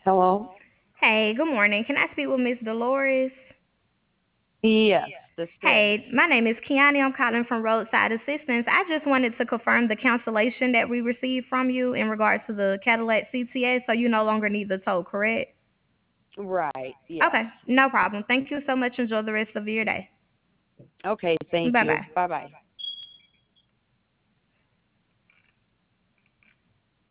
Hello? Hey, good morning. Can I speak with Miss Dolores? Yes, this is. Hey, my name is Kiani. I'm calling from Roadside Assistance. I just wanted to confirm the cancellation that we received from you in regards to the Cadillac CTA, so you no longer need the tow, correct? Right, yes. Okay, no problem. Thank you so much. Enjoy the rest of your day. Okay, thank Bye you. bye. Bye bye.